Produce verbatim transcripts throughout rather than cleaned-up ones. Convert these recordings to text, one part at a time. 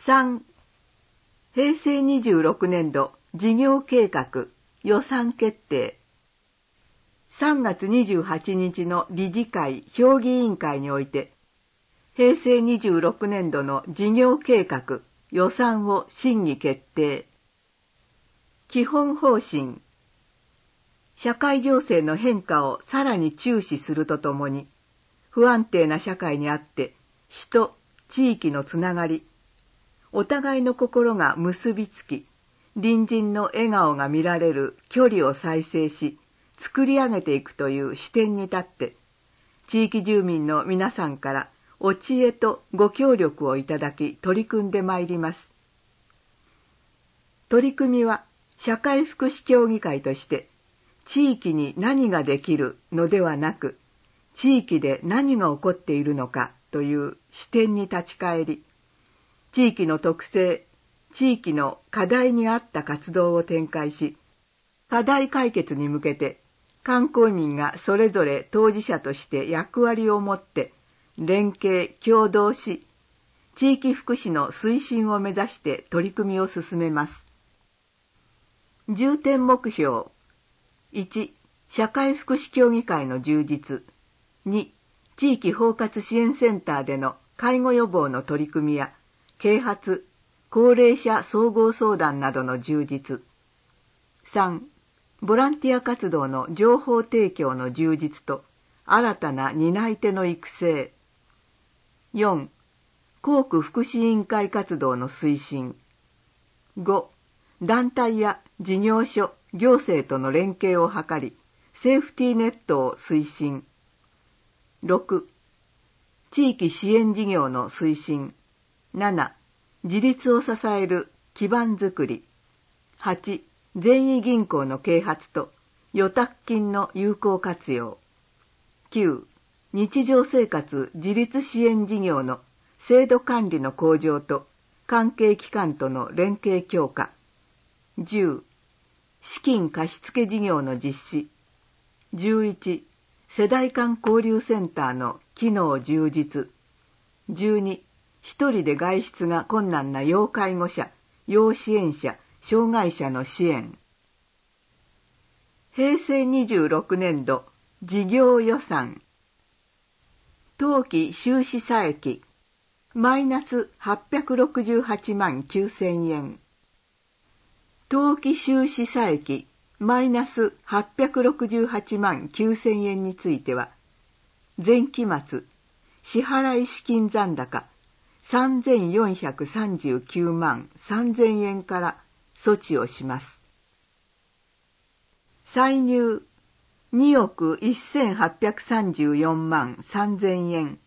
さん、平成にじゅうろくねんど事業計画予算決定。さんがつにじゅうはちにちの理事会評議委員会において、平成にじゅうろくねんどの事業計画予算を審議決定。基本方針。社会情勢の変化をさらに注視するとともに、不安定な社会にあって人、地域のつながり、お互いの心が結びつき、隣人の笑顔が見られる距離を再生し、作り上げていくという視点に立って、地域住民の皆さんからお知恵とご協力をいただき取り組んでまいります。取り組みは社会福祉協議会として、地域に何ができるのではなく、地域で何が起こっているのかという視点に立ち返り、地域の特性、地域の課題に合った活動を展開し、課題解決に向けて観光民がそれぞれ当事者として役割を持って連携・協働し、地域福祉の推進を目指して取り組みを進めます。重点目標。いち、社会福祉協議会の充実。に、地域包括支援センターでの介護予防の取り組みや、啓発、高齢者総合相談などの充実。さん、ボランティア活動の情報提供の充実と新たな担い手の育成。よん、校区福祉委員会活動の推進。ご、団体や事業所、行政との連携を図り、セーフティーネットを推進。ろく、地域支援事業の推進。なな、自立を支える基盤づくり。はち、善意銀行の啓発と預託金の有効活用。きゅう、日常生活自立支援事業の制度管理の向上と関係機関との連携強化。じゅう、資金貸付事業の実施。じゅういち、世代間交流センターの機能充実。じゅうに、一人で外出が困難な要介護者、要支援者、障害者の支援。平成にじゅうろくねんど事業予算。当期収支差益、マイナスはっぴゃくろくじゅうはちまんきゅうせんえん。当期収支差益、マイナスはっぴゃくろくじゅうはちまんきゅうせんえんについては、前期末、支払い資金残高さんぜんよんひゃくさんじゅうきゅうまんさんぜんえんから措置をします。歳入におくせんはっぴゃくさんじゅうよんまんさんぜんえん。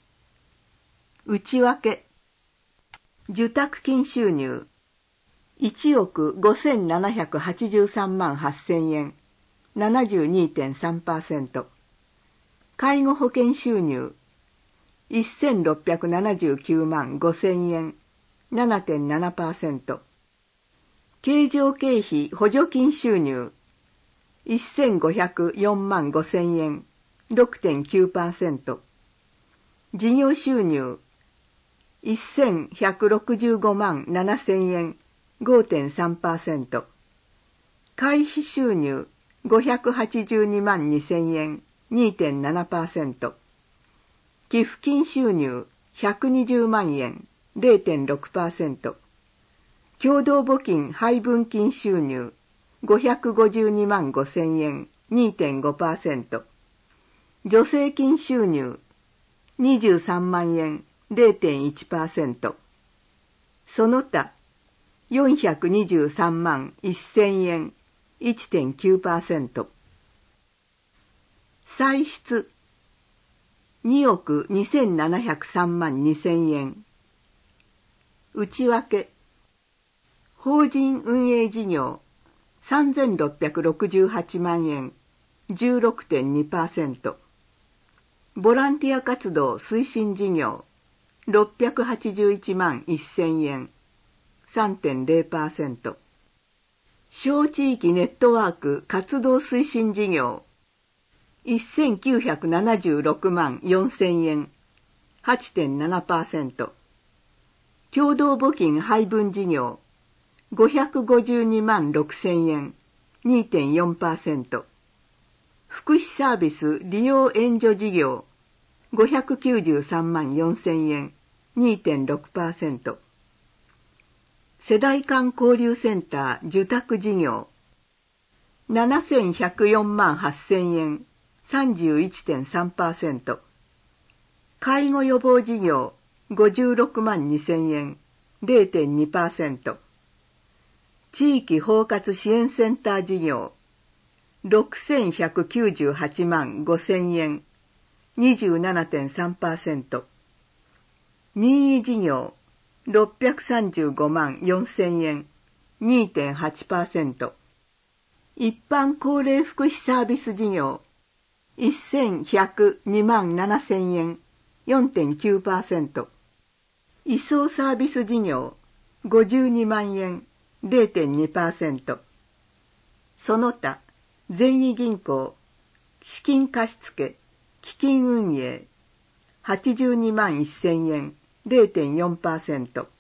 内訳、受託金収入いちおくごせんななひゃくはちじゅうさんまんはっせんえん、ななじゅうにてんさんパーセント。介護保険収入せんろっぴゃくななじゅうきゅうまんごせんえん、ななてんななパーセント。経常経費補助金収入せんごひゃくよんまんごせんえん、ろくてんきゅうパーセント。事業収入せんひゃくろくじゅうごまんななせんえん、ごてんさんパーセント。会費収入ごひゃくはちじゅうにまんにせんえん、にてんななパーセント。寄付金収入ひゃくにじゅうまんえん、れいてんろくパーセント。共同募金配分金収入ごひゃくごじゅうにまんごせんえん、にてんごパーセント。助成金収入にじゅうさんまんえん、れいてんいちパーセント。その他よんひゃくにじゅうさんまんせんえん、いってんきゅうパーセント。歳出におくにせんななひゃくさんまんにせんえん。内訳、法人運営事業さんぜんろっぴゃくろくじゅうはちまんえん、じゅうろくてんにパーセント。ボランティア活動推進事業ろっぴゃくはちじゅういちまんせんえん、さんてんれいパーセント。小地域ネットワーク活動推進事業せんきゅうひゃくななじゅうろくまんよんせんえん、はちてんななパーセント。 共同募金配分事業ごひゃくごじゅうにまんろくせんえん にてんよんパーセント、 福祉サービス利用援助事業ごひゃくきゅうじゅうさんまんよんせんえん にてんろくパーセント、 世代間交流センター受託事業ななせんひゃくよんまんはっせんえん さんじゅういちてんさんパーセント、 介護予防事業ごじゅうろくまんにせんえん れいてんにパーセント、地域包括支援センター事業ろくせんひゃくきゅうじゅうはちまんごせんえん にじゅうななてんさんパーセント、任意事業ろっぴゃくさんじゅうごまんよんせんえん にてんはちパーセント、一般高齢福祉サービス事業せんひゃくにまんななせんえん よんてんきゅうパーセント、移送サービス事業ごじゅうにまんえん れいてんにパーセント、その他善意銀行資金貸付基金運営はちじゅうにまんせんえん れいてんよんパーセント、